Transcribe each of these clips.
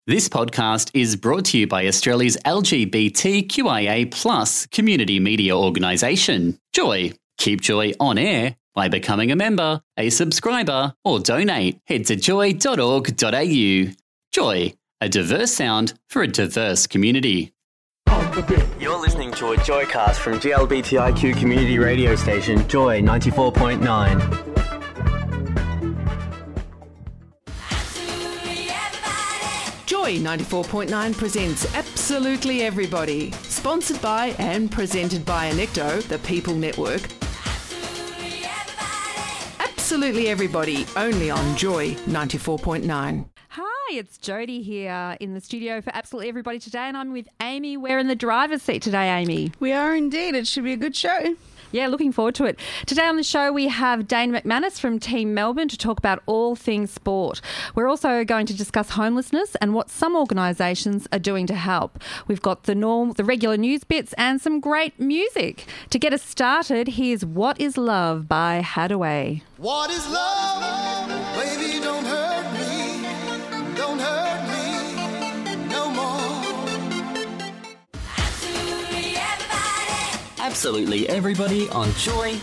This podcast is brought to you by Australia's LGBTQIA+ community media organisation, Joy. Keep Joy on air by becoming a member, a subscriber, or donate. Head to joy.org.au. Joy, a diverse sound for a diverse community. You're listening to a Joycast from GLBTIQ community radio station, Joy 94.9. Joy 94.9 presents Absolutely Everybody, sponsored by and presented by Anecto, the People Network. Absolutely Everybody, only on Joy 94.9. Hi, it's Jodie here in the studio for Absolutely Everybody today, and I'm with Amy. We're in the driver's seat today, Amy. We are indeed. It should be a good show. Yeah, looking forward to it. Today on the show, we have Dane McManus from Team Melbourne to talk about all things sport. We're also going to discuss homelessness and what some organisations are doing to help. We've got the regular news bits and some great music. To get us started, here's What Is Love by Hadaway. What is love? Baby, don't hurt me. Don't hurt me no more. Absolutely Everybody on Joy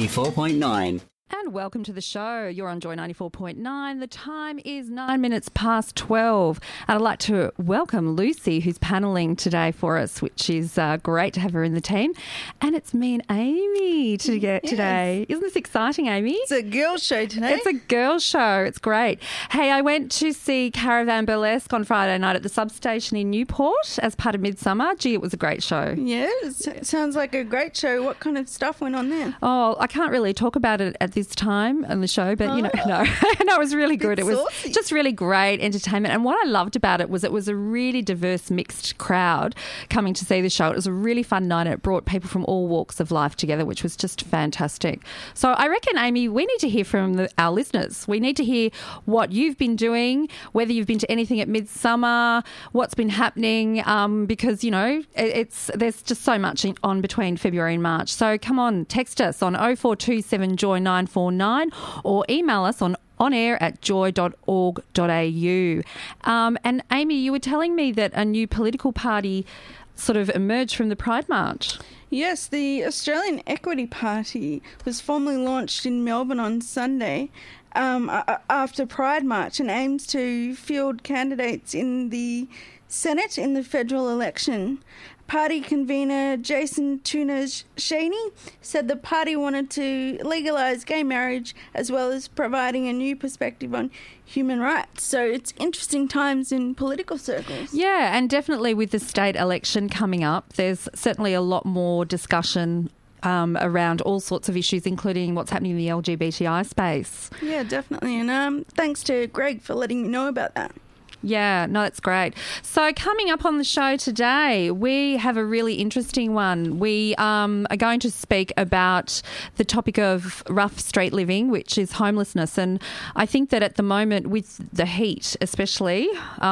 94.9. And welcome to the show. You're on Joy 94.9. The time is 9 minutes past 12. And I'd like to welcome Lucy, who's panelling today for us, which is great to have her in the team. And it's me and Amy today. Isn't this exciting, Amy? It's a girls' show today. It's a girls' show. It's great. Hey, I went to see Caravan Burlesque on Friday night at the substation in Newport as part of Midsummer. Gee, it was a great show. Yeah, it sounds like a great show. What kind of stuff went on there? Oh, I can't really talk about it at this time on the show, but no, it was really good. It was saucy. Just really great entertainment. And what I loved about it was a really diverse, mixed crowd coming to see the show. It was a really fun night and it brought people from all walks of life together, which was just fantastic. So I reckon, Amy, we need to hear from our listeners. We need to hear what you've been doing, whether you've been to anything at Midsummer, what's been happening, because, there's just so much on between February and March. So come on, text us on 0427 Joy 949 or email us on air at joy.org.au. And Amy, you were telling me that a new political party sort of emerged from the Pride March. Yes, the Australian Equity Party was formally launched in Melbourne on Sunday after Pride March and aims to field candidates in the Senate in the federal election. Party convener Jason Tuner-Shaney said the party wanted to legalise gay marriage as well as providing a new perspective on human rights. So it's interesting times in political circles. Yeah, and definitely with the state election coming up, there's certainly a lot more discussion around all sorts of issues, including what's happening in the LGBTI space. Yeah, definitely. And thanks to Greg for letting me know about that. Yeah, no, that's great. So coming up on the show today, we have a really interesting one. We are going to speak about the topic of rough street living, which is homelessness. And I think that at the moment with the heat especially,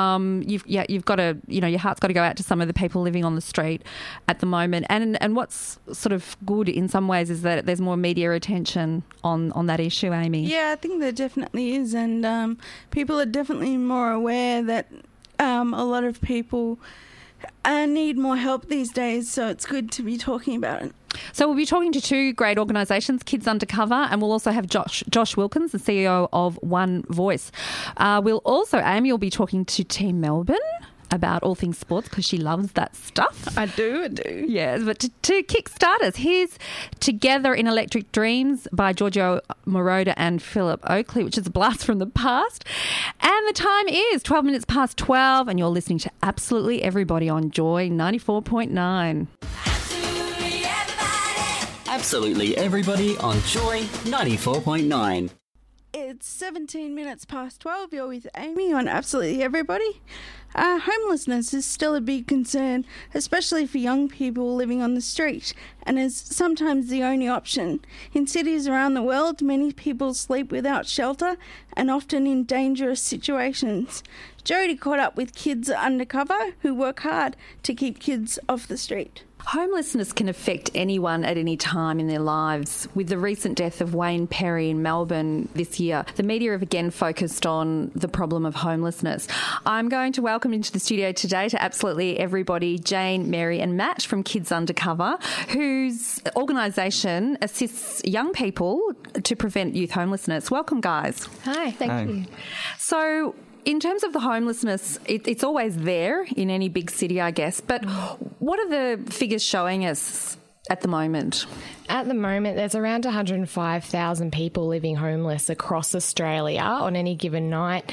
you've got to, your heart's got to go out to some of the people living on the street at the moment. And what's sort of good in some ways is that there's more media attention on that issue, Amy. Yeah, I think there definitely is. And people are definitely more aware that a lot of people need more help these days, so it's good to be talking about it. So we'll be talking to two great organisations, Kids Undercover, and we'll also have Josh Wilkins, the CEO of One Voice. We'll also, Amy will be talking to Team Melbourne about all things sports because she loves that stuff. I do. Yes, but to kick-start us, here's Together in Electric Dreams by Giorgio Moroder and Philip Oakley, which is a blast from the past. And the time is 12 minutes past 12 and you're listening to Absolutely Everybody on Joy 94.9. Absolutely Everybody on Joy 94.9. It's 17 minutes past 12. You're with Amy on Absolutely Everybody. Homelessness is still a big concern, especially for young people living on the street, and is sometimes the only option. In cities around the world, many people sleep without shelter and often in dangerous situations. Jodie caught up with Kids Undercover, who work hard to keep kids off the street. Homelessness can affect anyone at any time in their lives. With the recent death of Wayne Perry in Melbourne this year, the media have again focused on the problem of homelessness. I'm going to welcome into the studio today to absolutely everybody Jane, Mary and Matt from Kids Undercover, whose organisation assists young people to prevent youth homelessness. Welcome, guys. Hi, thank you. So, in terms of the homelessness, it's always there in any big city, I guess. But what are the figures showing us at the moment? At the moment, there's around 105,000 people living homeless across Australia on any given night.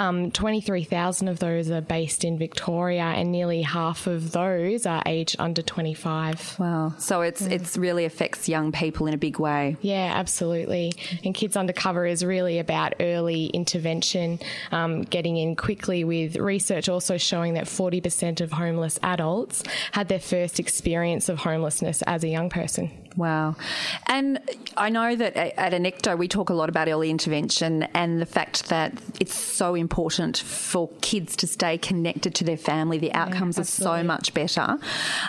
23,000 of those are based in Victoria, and nearly half of those are aged under 25. Wow. So it's really affects young people in a big way. Yeah, absolutely. And Kids Undercover is really about early intervention, getting in quickly, with research also showing that 40% of homeless adults had their first experience of homelessness as a young person. Wow. And I know that at Anecto we talk a lot about early intervention and the fact that it's so important for kids to stay connected to their family. The outcomes are so much better.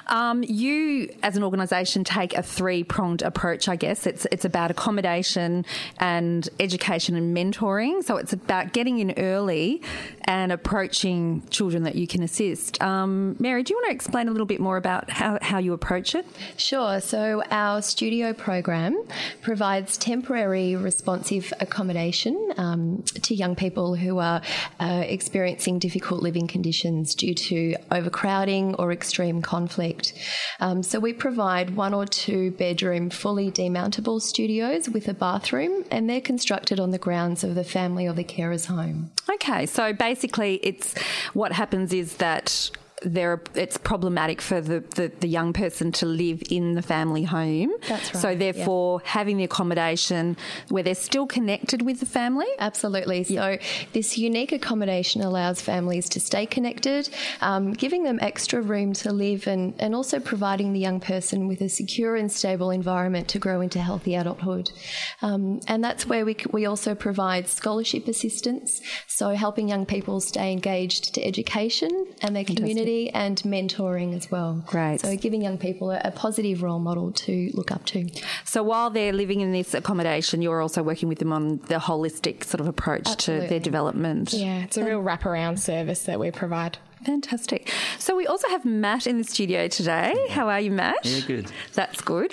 You, as an organisation, take a three-pronged approach, I guess. It's about accommodation and education and mentoring. So it's about getting in early and approaching children that you can assist. Mary, do you want to explain a little bit more about how you approach it? Sure. So our studio program provides temporary responsive accommodation to young people who are experiencing difficult living conditions due to overcrowding or extreme conflict. So we provide 1 or 2 bedroom fully demountable studios with a bathroom, and they're constructed on the grounds of the family or the carer's home. Okay, so basically it's what happens is that it's problematic for the young person to live in the family home. That's right. So therefore, having the accommodation where they're still connected with the family? Absolutely. So this unique accommodation allows families to stay connected, giving them extra room to live, and also providing the young person with a secure and stable environment to grow into healthy adulthood. And that's where we also provide scholarship assistance, so helping young people stay engaged to education and their community, and mentoring as well. Great. So giving young people a positive role model to look up to. So while they're living in this accommodation, you're also working with them on the holistic sort of approach to their development. Yeah, it's a real wraparound service that we provide. Fantastic. So we also have Matt in the studio today. How are you, Matt? Yeah, good. That's good.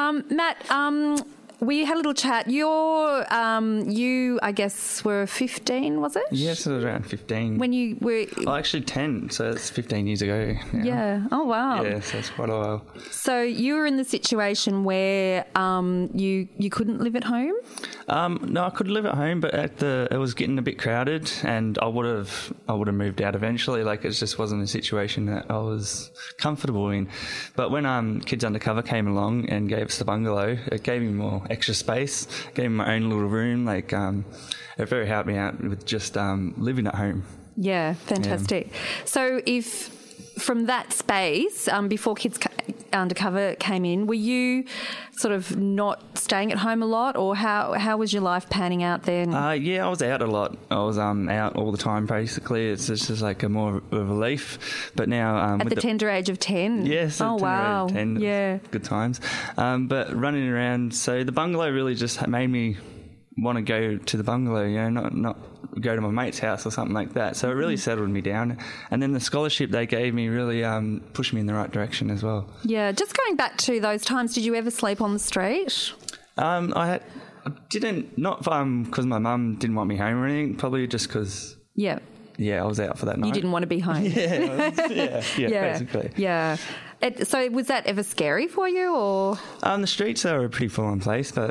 Matt, we had a little chat. You, I guess, were 15, was it? Yes, it was around 15. When you were... Oh, actually 10, so that's 15 years ago now. Yeah. Oh, wow. Yeah, so that's quite a while. So you were in the situation where you couldn't live at home? No, I could live at home, but it was getting a bit crowded, and I would have moved out eventually. Like, it just wasn't a situation that I was comfortable in. But when Kids Undercover came along and gave us the bungalow, it gave me more extra space, gave me my own little room. Like, it very helped me out with just living at home. Yeah, fantastic. Yeah. So if from that space, before Kids Undercover came in, were you sort of not staying at home a lot, or how was your life panning out then? Yeah, I was out a lot. I was out all the time, basically. It's just like a more of a relief. But now... at the tender age of 10? Yes, oh, wow. Age of 10. Yeah. Good times. But running around, so the bungalow really just made me want to go to the bungalow, you know, not go to my mate's house or something like that. So it really settled me down. And then the scholarship they gave me really pushed me in the right direction as well. Yeah, just going back to those times, did you ever sleep on the street? I didn't, not because my mum didn't want me home or anything, probably just because... Yeah, I was out for that night. You didn't want to be home. Yeah, basically. Yeah. So was that ever scary for you, or...? The streets are a pretty full-on place, but...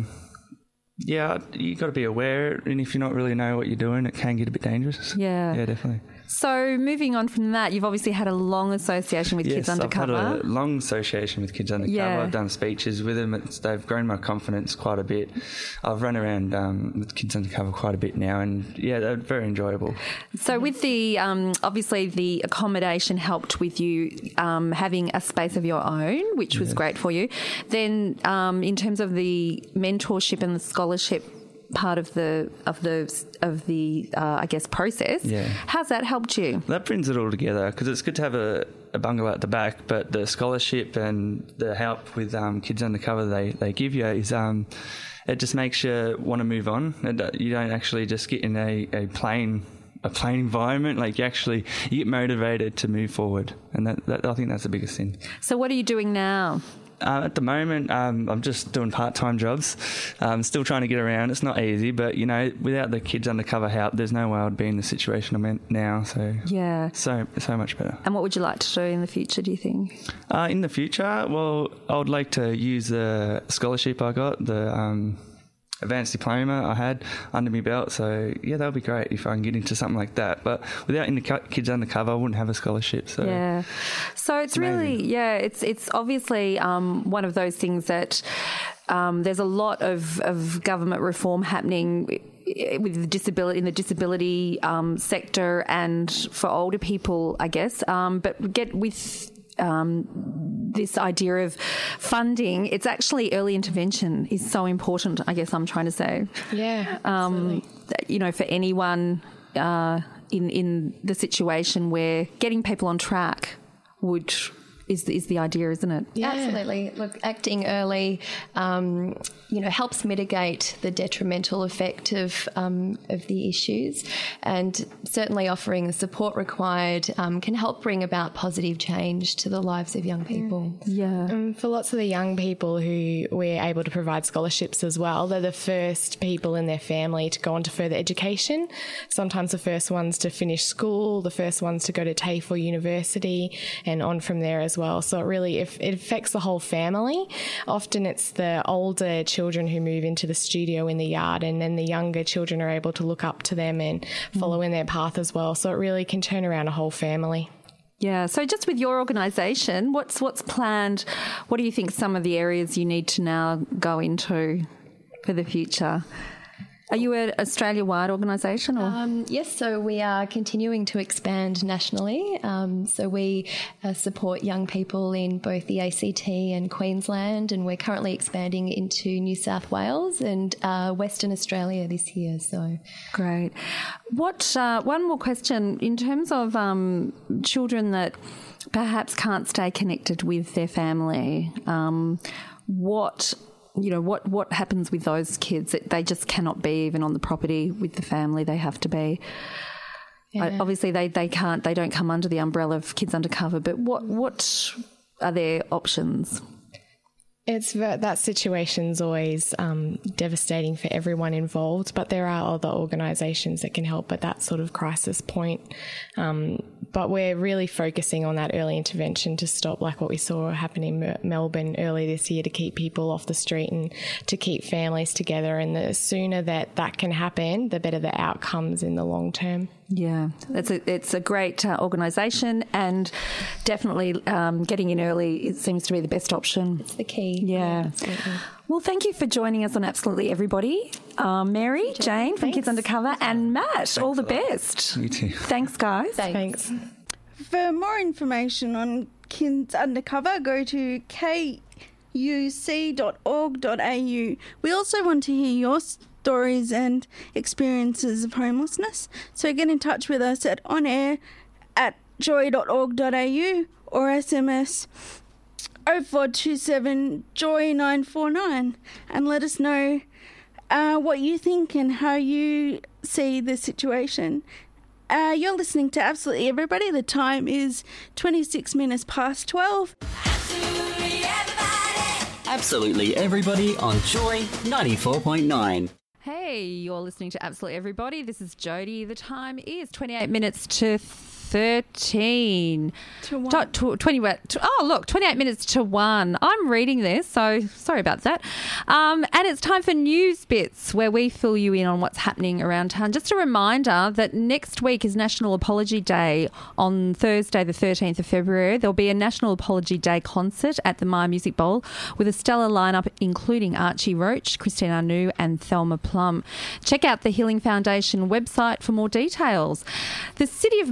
yeah, you got to be aware, and if you don't really know what you're doing, it can get a bit dangerous. Yeah. Yeah, definitely. So moving on from that, you've obviously had a long association with Kids Undercover. I've had a long association with Kids Undercover. Yeah. I've done speeches with them. They've grown my confidence quite a bit. I've run around with Kids Undercover quite a bit now, and yeah, they're very enjoyable. So with the, obviously the accommodation helped with you having a space of your own, which was great for you. Then in terms of the mentorship and the scholarship part of the I guess process. Yeah. How's that helped you? That brings it all together, because it's good to have a bungalow at the back, but the scholarship and the help with Kids Undercover they give you is it just makes you want to move on, and you don't actually just get in a plain environment. Like you get motivated to move forward, and that I think that's the biggest thing. So what are you doing now? At the moment, I'm just doing part-time jobs. Still trying to get around. It's not easy, but, without the Kids Undercover help, there's no way I'd be in the situation I'm in now. So yeah, so much better. And what would you like to do in the future, do you think? In the future, well, I would like to use the scholarship I got, the advanced diploma I had under my belt. So, yeah, that would be great if I can get into something like that. But without Kids Undercover, I wouldn't have a scholarship. So yeah. So it's really, it's obviously one of those things that there's a lot of government reform happening with the disability in the disability sector and for older people, I guess. But this idea of funding, it's actually early intervention is so important, I guess I'm trying to say. Yeah, for anyone in the situation where getting people on track is the idea, isn't it? Yeah, absolutely. Look, acting early, helps mitigate the detrimental effect of the issues, and certainly offering the support required can help bring about positive change to the lives of young people. Yeah. For lots of the young people who we're able to provide scholarships as well, they're the first people in their family to go on to further education. Sometimes the first ones to finish school, the first ones to go to TAFE or university, and on from there as well. So it affects the whole family. Often it's the older children who move into the studio in the yard, and then the younger children are able to look up to them and follow in their path as well. So it really can turn around a whole family. Yeah. So just with your organisation, what's planned? What do you think some of the areas you need to now go into for the future? Are you an Australia-wide organisation? Yes, so we are continuing to expand nationally. So we support young people in both the ACT and Queensland, and we're currently expanding into New South Wales and Western Australia this year. So great. What? One more question in terms of children that perhaps can't stay connected with their family. What happens with those kids? They just cannot be even on the property with the family. They have to be. Yeah. Obviously, they don't come under the umbrella of Kids Undercover. But what are their options? That situation's always devastating for everyone involved, but there are other organisations that can help at that sort of crisis point. But we're really focusing on that early intervention to stop like what we saw happen in Melbourne early this year, to keep people off the street and to keep families together. And the sooner that can happen, the better the outcomes in the long term. Yeah, it's a great organisation, and definitely getting in early, it seems to be the best option. It's the key. Yeah. Absolutely. Well, thank you for joining us on Absolutely Everybody. Mary, Jane from Kids Undercover, and Matt, thanks, all the best. You too. Thanks, guys. Thanks. For more information on Kids Undercover, go to kuc.org.au. We also want to hear your stories and experiences of homelessness, so get in touch with us at onair@joy.org.au or SMS 0427 Joy 949 and let us know what you think and how you see the situation. You're listening to Absolutely Everybody. The time is 26 minutes past 12. Absolutely Everybody on Joy 94.9. Hey, you're listening to Absolutely Everybody. This is Jody. The time is 28 minutes to 13. To 1. 28 minutes to 1. I'm reading this, so sorry about that. And it's time for News Bits, where we fill you in on what's happening around town. Just a reminder that next week is National Apology Day on Thursday, the 13th of February. There'll be a National Apology Day concert at the Myer Music Bowl with a stellar lineup including Archie Roach, Christine Anu and Thelma Plum. Check out the Healing Foundation website for more details. The City of Melbourne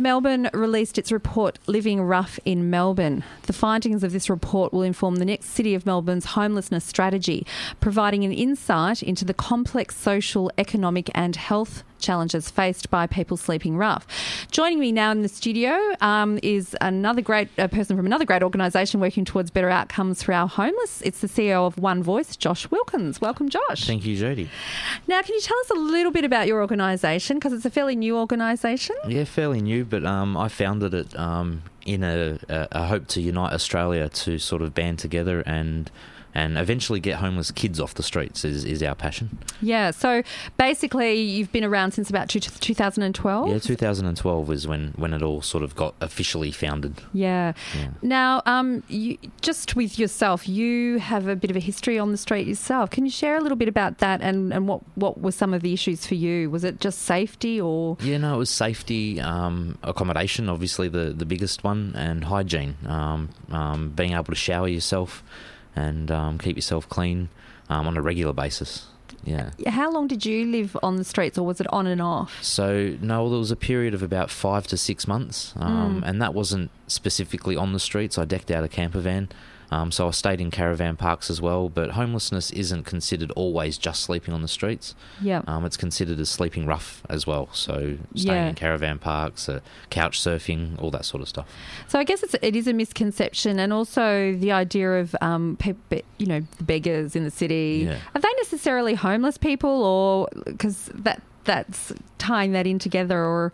released its report, Living Rough in Melbourne. The findings of this report will inform the next City of Melbourne's homelessness strategy, providing an insight into the complex social, economic and health challenges faced by people sleeping rough. Joining me now in the studio is another great person from another great organisation working towards better outcomes for our homeless. It's the CEO of One Voice, Josh Wilkins. Welcome, Josh. Thank you, Jodie. Now, can you tell us a little bit about your organisation, because it's a fairly new organisation? Yeah, fairly new, but I founded it in a hope to unite Australia to sort of band together and eventually get homeless kids off the streets is our passion. Yeah, so basically you've been around since about 2012? Yeah, 2012 is when it all sort of got officially founded. Yeah. Now, you, just with yourself, you have a bit of a history on the street yourself. Can you share a little bit about that and what were some of the issues for you? Was it just safety or...? Yeah, no, it was safety, accommodation, obviously the biggest one, and hygiene, being able to shower yourself and keep yourself clean on a regular basis. Yeah. How long did you live on the streets, or was it on and off? So, no, there was a period of about 5 to 6 months, and that wasn't specifically on the streets. I decked out a camper van, so I stayed in caravan parks as well, but homelessness isn't considered always just sleeping on the streets. Yeah. It's considered as sleeping rough as well, so staying in caravan parks, couch surfing, all that sort of stuff. So I guess it is a misconception, and also the idea of people, the beggars in the city. Yeah. Are they necessarily homeless people, or because that's tying that in together, or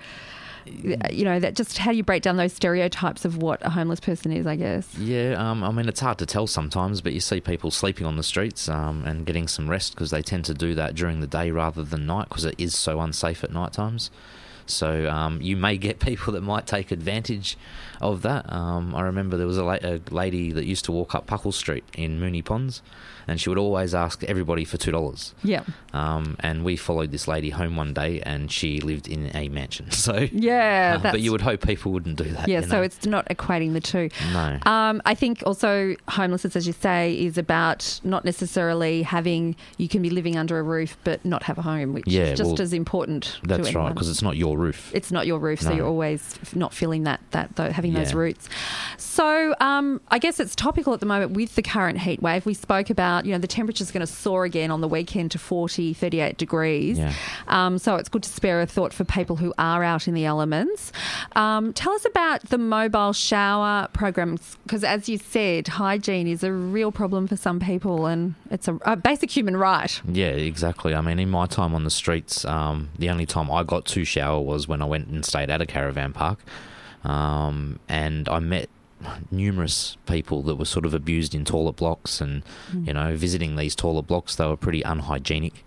that just how do you break down those stereotypes of what a homeless person is, I guess? Yeah, I mean, it's hard to tell sometimes, but you see people sleeping on the streets and getting some rest because they tend to do that during the day rather than night because it is so unsafe at night times. So you may get people that might take advantage of that. I remember there was a lady that used to walk up Puckle Street in Moonee Ponds, and she would always ask everybody for $2. Yeah. And we followed this lady home one day, and she lived in a mansion. So yeah, but you would hope people wouldn't do that. Yeah, so it's not equating the two. No. I think also homelessness, as you say, is about not necessarily you can be living under a roof but not have a home, which is just as important. That's right, because it's not your roof. It's not your roof, so you're always not feeling having those roots. So I guess it's topical at the moment with the current heat wave. We spoke about, the temperature's going to soar again on the weekend to 38 degrees. Yeah. So it's good to spare a thought for people who are out in the elements. Tell us about the mobile shower programs, because as you said, hygiene is a real problem for some people, and it's a basic human right. Yeah, exactly. I mean, in my time on the streets, the only time I got to shower was when I went and stayed at a caravan park. And I met numerous people that were sort of abused in toilet blocks, and visiting these toilet blocks, they were pretty unhygienic.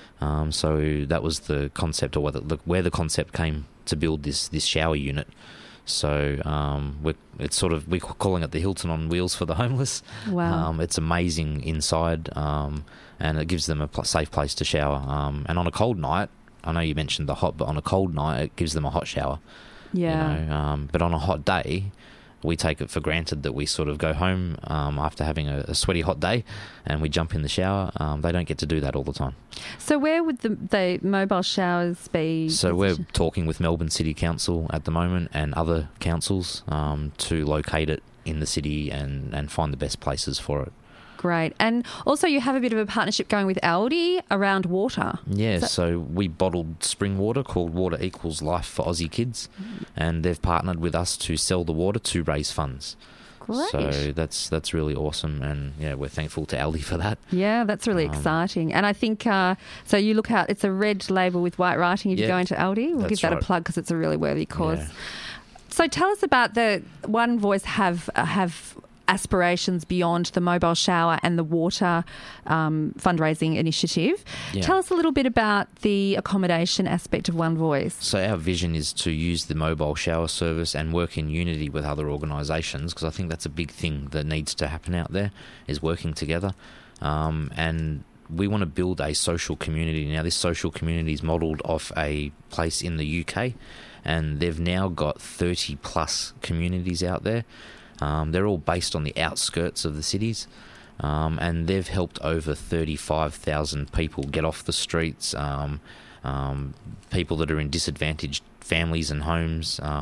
So that was the concept, or where the concept came to build this shower unit. So we're calling it the Hilton on wheels for the homeless. Wow. It's amazing inside, and it gives them a safe place to shower. And on a cold night, I know you mentioned the hot, but on a cold night it gives them a hot shower. Yeah. But on a hot day, we take it for granted that we sort of go home after having a sweaty hot day and we jump in the shower. They don't get to do that all the time. So where would the mobile showers be? So we're talking with Melbourne City Council at the moment and other councils to locate it in the city and find the best places for it. Great. And also you have a bit of a partnership going with Aldi around water. Yeah, so we bottled spring water called Water Equals Life for Aussie Kids, and they've partnered with us to sell the water to raise funds. Great. So that's really awesome, and yeah, we're thankful to Aldi for that. Yeah, that's really exciting. And I think, so you look out, it's a red label with white writing if you go into Aldi. We'll give that a plug because it's a really worthy cause. Yeah. So tell us about the One Voice have aspirations beyond the mobile shower and the water fundraising initiative. Yeah. Tell us a little bit about the accommodation aspect of One Voice. So our vision is to use the mobile shower service and work in unity with other organisations, because I think that's a big thing that needs to happen out there, is working together. And we want to build a social community. Now, this social community is modelled off a place in the UK, and they've now got 30 plus communities out there. They're all based on the outskirts of the cities, and they've helped over 35,000 people get off the streets, people that are in disadvantaged families and homes,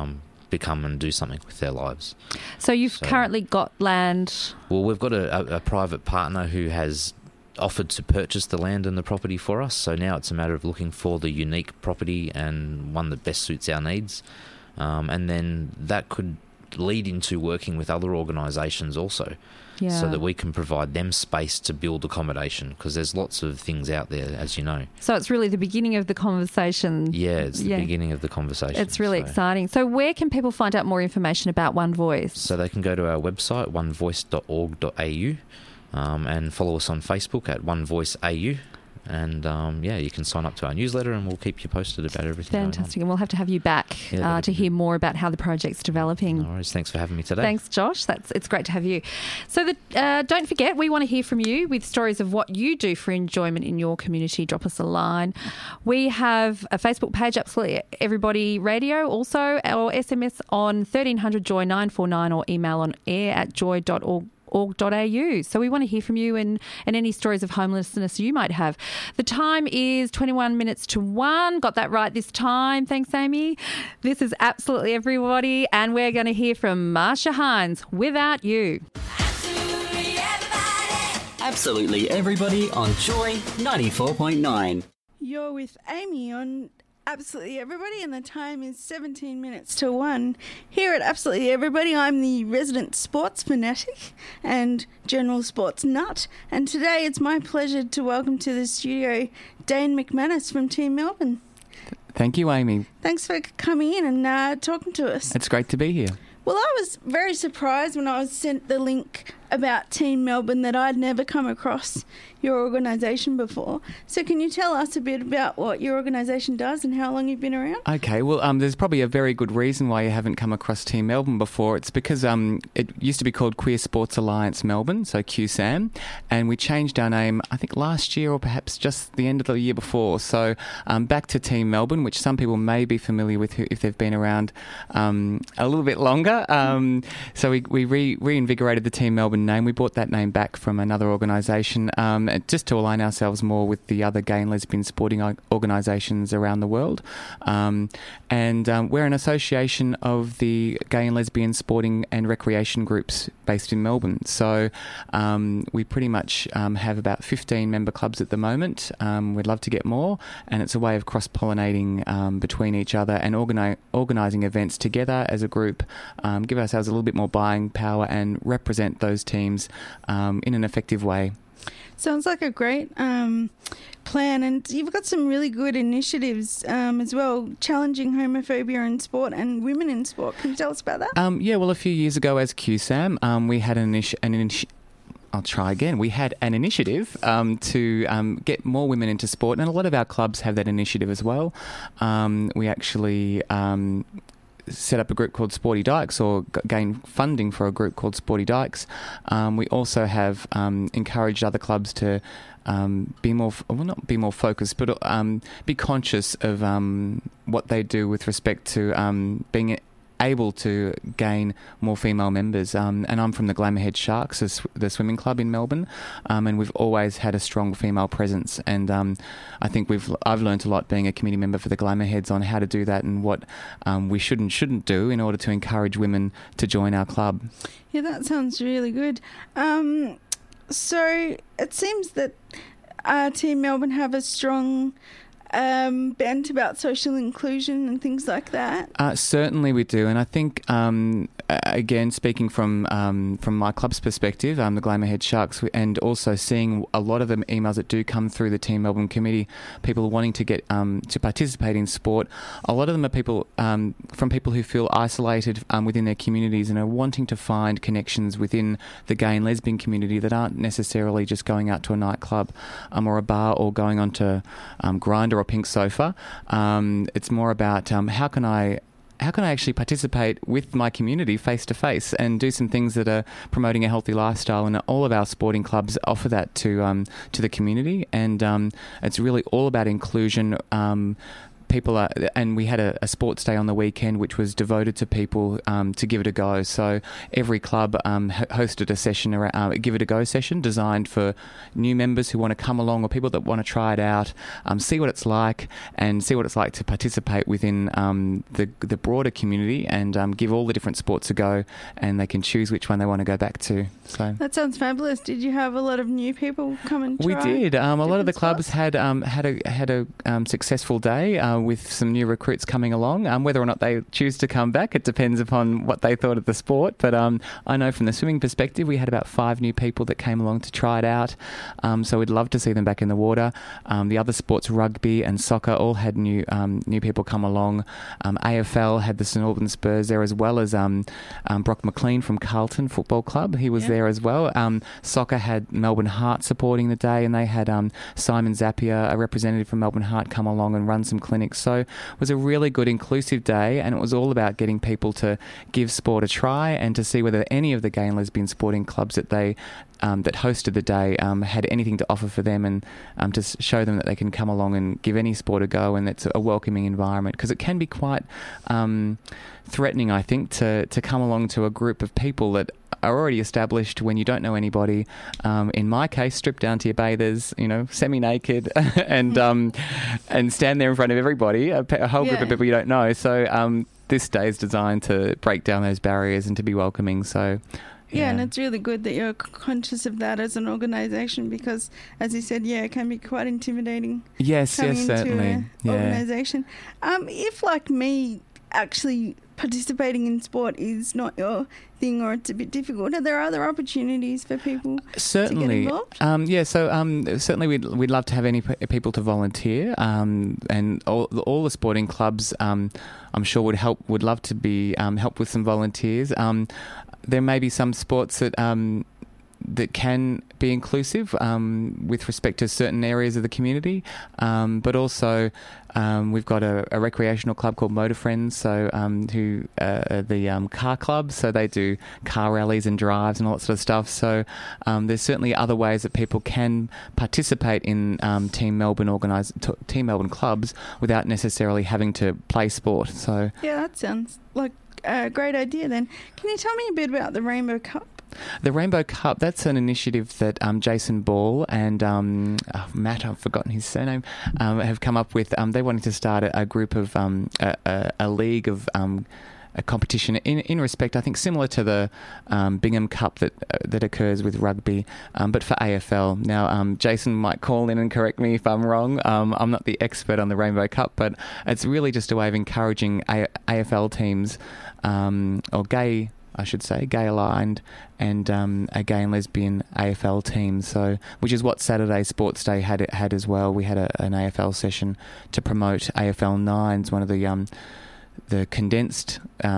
become and do something with their lives. So you've currently got land. Well, we've got a private partner who has offered to purchase the land and the property for us. So now it's a matter of looking for the unique property and one that best suits our needs. And then that could lead into working with other organisations also, so that we can provide them space to build accommodation, because there's lots of things out there, as you know. So it's really the beginning of the conversation. Yeah, it's the beginning of the conversation. It's really exciting. So where can people find out more information about One Voice? So they can go to our website, onevoice.org.au, and follow us on Facebook at One Voice AU. And you can sign up to our newsletter and we'll keep you posted about everything. Fantastic. And we'll have to have you back to hear more about how the project's developing. No worries. Thanks for having me today. Thanks, Josh. It's great to have you. So don't forget, we want to hear from you with stories of what you do for enjoyment in your community. Drop us a line. We have a Facebook page, Absolutely Everybody Radio, also, or SMS on 1300 Joy 949 or email on air@joy.org.au. So we want to hear from you and any stories of homelessness you might have. The time is 21 minutes to 1. Got that right this time. Thanks, Amy. This is Absolutely Everybody, and we're going to hear from Marsha Hines, Without You. Absolutely Everybody on Joy 94.9. You're with Amy on Absolutely Everybody, and the time is 17 minutes to 1. Here at Absolutely Everybody, I'm the resident sports fanatic and general sports nut, and today it's my pleasure to welcome to the studio Dane McManus from Team Melbourne. Thank you, Amy. Thanks for coming in and talking to us. It's great to be here. Well, I was very surprised when I was sent the link about Team Melbourne that I'd never come across your organisation before. So can you tell us a bit about what your organisation does and how long you've been around? Okay, well, there's probably a very good reason why you haven't come across Team Melbourne before. It's because it used to be called Queer Sports Alliance Melbourne, so QSAM, and we changed our name, I think, last year or perhaps just the end of the year before. So back to Team Melbourne, which some people may be familiar with if they've been around a little bit longer. So we reinvigorated the Team Melbourne name. We bought that name back from another organisation just to align ourselves more with the other gay and lesbian sporting organisations around the world. And we're an association of the gay and lesbian sporting and recreation groups based in Melbourne. So we pretty much have about 15 member clubs at the moment. We'd love to get more, and it's a way of cross-pollinating between each other and organising events together as a group, give ourselves a little bit more buying power and represent those teams in an effective way. Sounds like a great plan, and you've got some really good initiatives as well, challenging homophobia in sport and women in sport. Can you tell us about that? Well, a few years ago as QSAM, we had I'll try again. We had an initiative to get more women into sport, and a lot of our clubs have that initiative as well. We actually set up a group called Sporty Dykes, or gain funding for a group called Sporty Dykes. We also have encouraged other clubs to not be more focused, but be conscious of what they do with respect to being able to gain more female members. And I'm from the Glamourhead Sharks, the swimming club in Melbourne, and we've always had a strong female presence. And I think I've learned a lot being a committee member for the Glamourheads on how to do that and what we should and shouldn't do in order to encourage women to join our club. Yeah, that sounds really good. So it seems that Team Melbourne have a strong bent about social inclusion and things like that. Certainly we do, and I think again, speaking from my club's perspective, the Glamourhead Sharks, and also seeing a lot of the emails that do come through the Team Melbourne committee, people wanting to get to participate in sport. A lot of them are people from people who feel isolated within their communities and are wanting to find connections within the gay and lesbian community that aren't necessarily just going out to a nightclub or a bar or going onto Grindr or Pink Sofa. It's more about how can I actually participate with my community face to face and do some things that are promoting a healthy lifestyle, and all of our sporting clubs offer that to the community, and it's really all about inclusion. people are, and we had a sports day on the weekend which was devoted to people to give it a go. So every club hosted a session, give it a go session, designed for new members who want to come along or people that want to try it out, see what it's like, and see what it's like to participate within the broader community, and give all the different sports a go, and they can choose which one they want to go back to. So that sounds fabulous. Did you have a lot of new people come and try? We did. A lot of the clubs sports? had a successful day with some new recruits coming along. Whether or not they choose to come back, it depends upon what they thought of the sport. But I know from the swimming perspective, we had about 5 new people that came along to try it out. So we'd love to see them back in the water. The other sports, rugby and soccer, all had new people come along. AFL had the St Albans Spurs there, as well as Brock McLean from Carlton Football Club. He was there as well. Soccer had Melbourne Heart supporting the day, and they had Simon Zapier, a representative from Melbourne Heart, come along and run some clinics. So it was a really good inclusive day, and it was all about getting people to give sport a try and to see whether any of the gay and lesbian sporting clubs that they that hosted the day had anything to offer for them, and to show them that they can come along and give any sport a go, and it's a welcoming environment, because it can be quite threatening, I think, to come along to a group of people that are already established when you don't know anybody. In my case, stripped down to your bathers, semi-naked, and stand there in front of everybody, a whole group of people you don't know. So this day is designed to break down those barriers and to be welcoming. So. Yeah, and it's really good that you're conscious of that as an organisation, because, as you said, it can be quite intimidating. Yes, Into certainly. an organisation. If, like me, actually participating in sport is not your thing, or it's a bit difficult, are there other opportunities for people to get involved? Certainly we'd love to have any people to volunteer, and all the sporting clubs, I'm sure would love to be help with some volunteers. There may be some sports that can be inclusive with respect to certain areas of the community, but also we've got a recreational club called Motor Friends, so who are the car club, so they do car rallies and drives and all that sort of stuff. So there's certainly other ways that people can participate in Team Melbourne clubs without necessarily having to play sport. So that sounds like a great idea then. Can you tell me a bit about the Rainbow Cup? The Rainbow Cup, that's an initiative that Jason Ball and Matt, I've forgotten his surname, have come up with. They wanted to start a group of a league of a competition in respect, I think, similar to the Bingham Cup that occurs with rugby, but for AFL. Now, Jason might call in and correct me if I'm wrong. I'm not the expert on the Rainbow Cup, but it's really just a way of encouraging AFL teams, or gay aligned, and a gay and lesbian AFL team. So, which is what Saturday Sports Day had as well. We had an AFL session to promote AFL 9s, one of the condensed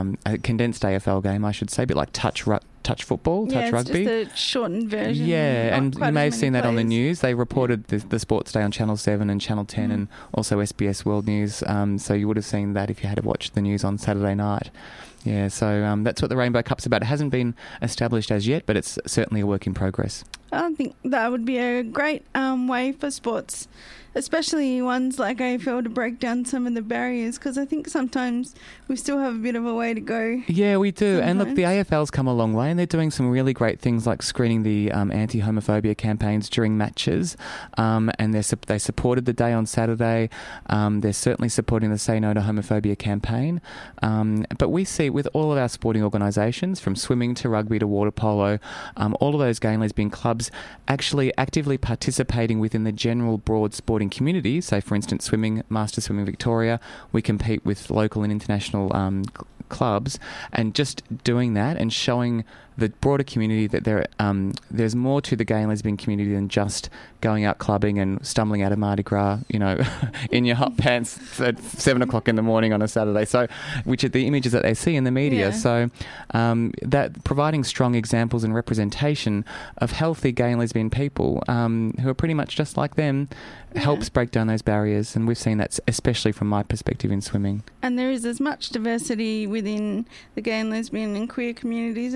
AFL game, I should say, a bit like touch football, touch rugby. Yeah, it's just a shortened version. Yeah, and you may have seen that on the news. They reported the Sports Day on Channel 7 and Channel 10 and also SBS World News. So you would have seen that if you had watched the news on Saturday night. Yeah, so that's what the Rainbow Cup's about. It hasn't been established as yet, but it's certainly a work in progress. I think that would be a great way for sports, especially ones like AFL, to break down some of the barriers, because I think sometimes we still have a bit of a way to go. Yeah, we do. Sometimes. And look, the AFL's come a long way, and they're doing some really great things like screening the anti-homophobia campaigns during matches, and they supported the day on Saturday. They're certainly supporting the Say No to Homophobia campaign. But we see with all of our sporting organisations, from swimming to rugby to water polo, all of those gay and lesbian clubs actually actively participating within the general broad sporting community. So, for instance, swimming, Master Swimming Victoria, we compete with local and international clubs, and just doing that and showing the broader community that there's more to the gay and lesbian community than just going out clubbing and stumbling out of Mardi Gras, in your hot pants at 7 o'clock in the morning on a Saturday. So, which are the images that they see in the media. Yeah. So, that providing strong examples and representation of healthy gay and lesbian people who are pretty much just like them helps break down those barriers. And we've seen that, especially from my perspective in swimming. And there is as much diversity within the gay and lesbian and queer communities as there is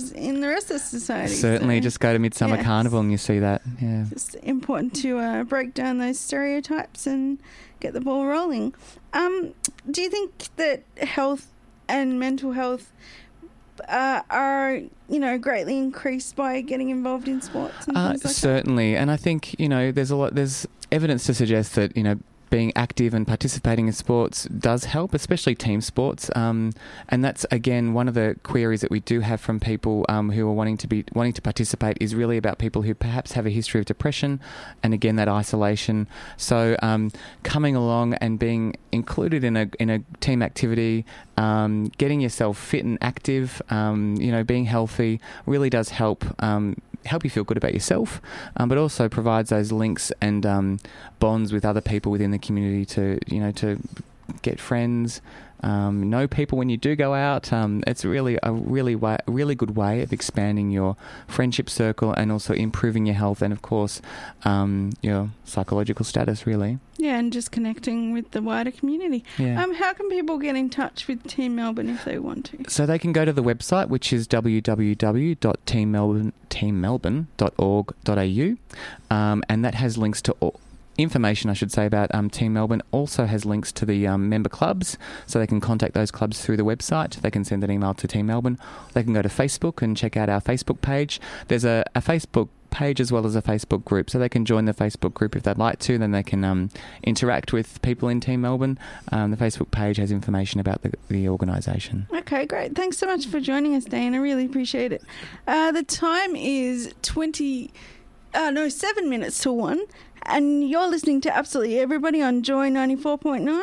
as in the rest of society. Certainly, So, just go to Midsummer yes. Carnival and you see that. Yeah. It's important to break down those stereotypes and get the ball rolling. Do you think that health and mental health are, greatly increased by getting involved in sports and things like certainly, and I think there's evidence to suggest that being active and participating in sports does help, especially team sports. And that's, again, one of the queries that we do have from people who are wanting to participate is really about people who perhaps have a history of depression and, again, that isolation. So coming along and being included in a team activity, getting yourself fit and active, being healthy really does help you feel good about yourself, but also provides those links and bonds with other people within the community to get friends, know people when you do go out. It's really a really good way of expanding your friendship circle and also improving your health and, of course, your psychological status, really. Yeah, and just connecting with the wider community. Yeah. How can people get in touch with Team Melbourne if they want to? So they can go to the website, which is www.teammelbourne.org.au, and that has links to information, I should say, about Team Melbourne. Also has links to the member clubs, so they can contact those clubs through the website. They can send an email to Team Melbourne. They can go to Facebook and check out our Facebook page. There's a Facebook page as well as a Facebook group, so they can join the Facebook group if they'd like to. Then they can interact with people in Team Melbourne. The Facebook page has information about the organisation. Okay, great. Thanks so much for joining us, Dane. I really appreciate it. The time is 7 minutes to 1, and you're listening to Absolutely Everybody on Joy 94.9.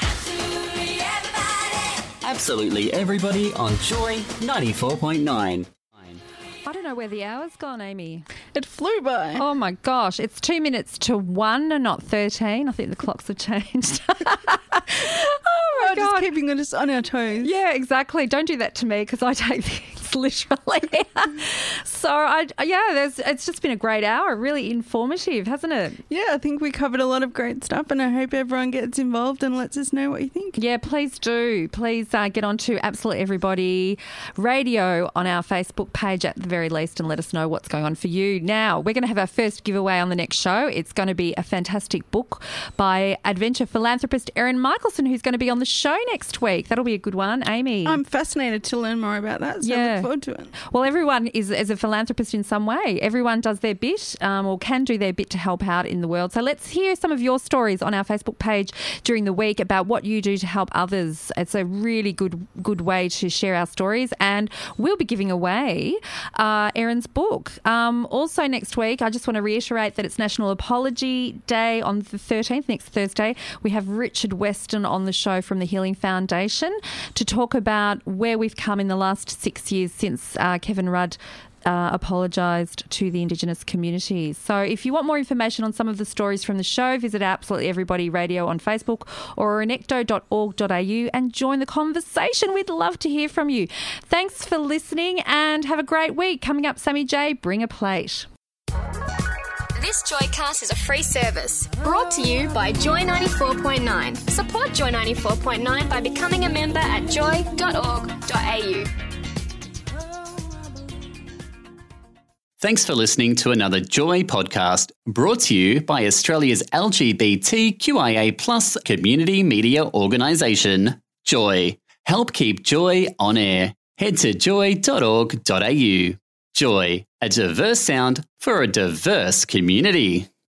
Absolutely Everybody on Joy 94.9. I don't know where the hour's gone, Amy. It flew by. Oh, my gosh. It's 2 minutes to 1 and not 13. I think the clocks have changed. Oh, my God. Just keeping us on our toes. Yeah, exactly. Don't do that to me because I take things literally. So, it's just been a great hour. Really informative, hasn't it? Yeah, I think we covered a lot of great stuff, and I hope everyone gets involved and lets us know what you think. Yeah, please do. Please get on to Absolutely Everybody Radio on our Facebook page at the very least and let us know what's going on for you. Now, we're going to have our first giveaway on the next show. It's going to be a fantastic book by adventure philanthropist Erin Michelson, who's going to be on the show next week. That'll be a good one, Amy. I'm fascinated to learn more about that, so I look forward to it. Well, everyone is a philanthropist in some way. Everyone does their bit or can do their bit to help out in the world. So let's hear some of your stories on our Facebook page during the week about what you do to help others. It's a really good way to share our stories, and we'll be giving away Erin's book. Also next week, I just want to reiterate that it's National Apology Day on the 13th, next Thursday. We have Richard Weston on the show from the Healing Foundation to talk about where we've come in the last 6 years since Kevin Rudd apologised to the Indigenous community. So if you want more information on some of the stories from the show, visit Absolutely Everybody Radio on Facebook or anecto.org.au and join the conversation. We'd love to hear from you. Thanks for listening and have a great week. Coming up, Sammy J, bring a plate. This Joycast is a free service brought to you by Joy 94.9. Support Joy 94.9 by becoming a member at joy.org.au. Thanks for listening to another Joy podcast brought to you by Australia's LGBTQIA+ community media organisation, Joy. Help keep Joy on air. Head to joy.org.au. Joy, a diverse sound for a diverse community.